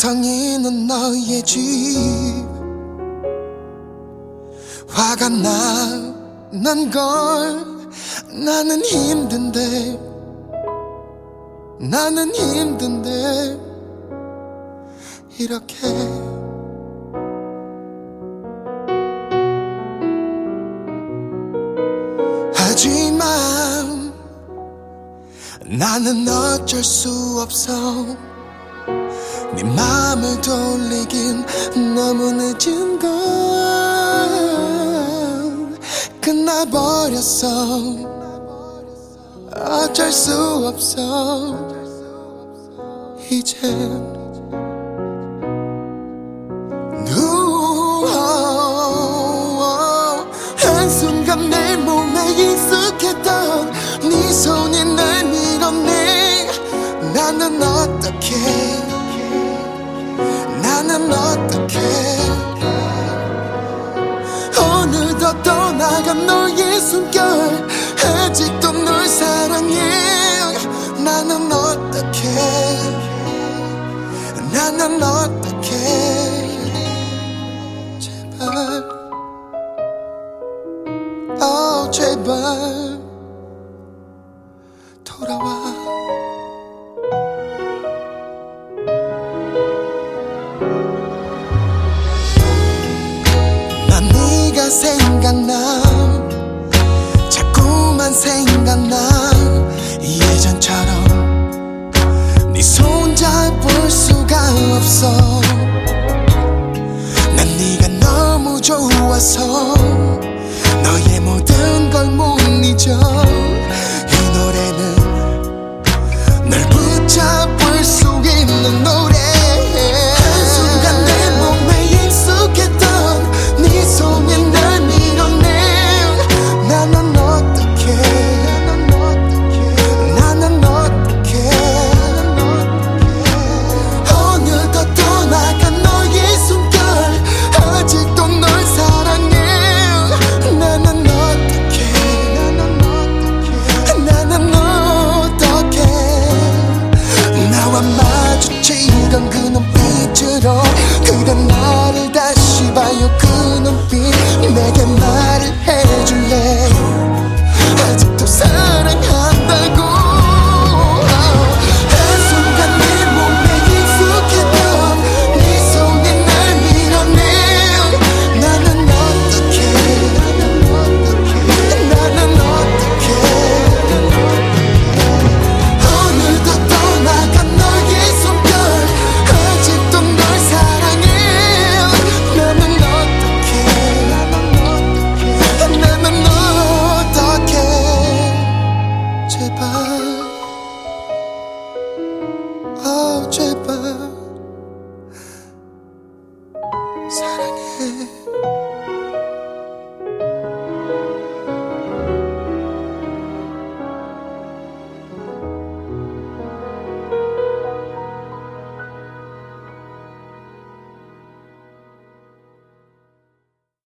엉성이는 너의 집 화가 나는 걸 나는 힘든데 이렇게 하지만 나는 어쩔 수 없어 네 맘을 돌리긴 너무 늦은 걸 끝나버렸어 어쩔 수 없어 이젠 한순간 내 몸에 익숙했던 네 손이 날 밀어내 나는 어떡해 어느덧 떠나간 너의 숨결 아직도 널 사랑해 나는 어떡해 제발 돌아와 난 네가 생각나 자꾸만 생각나 예전처럼 네 손 잡을 수가 없어 난 네가 너무 좋아서 너의 모든 걸 못 잊어 이 노래는 널 붙잡을 수 있는 노래 한순간 내 몸에 익숙했던 네 손이 날 밀어내 나는 어떡해 어느덧 떠나간 너의 숨결 아직도 널 사랑해 나는 어떡해 나와 마주치던 그 눈빛으로 그런 나를 다시 봐요 그 눈빛 내게 말을 해줄래 아직도 사랑한다고 한순간 내 몸에 익숙했던 네 손이 날 밀어내 나는 어떡해 어느덧 떠나간 너의 숨결 아직도 널 사랑해 나는 어떡해 제발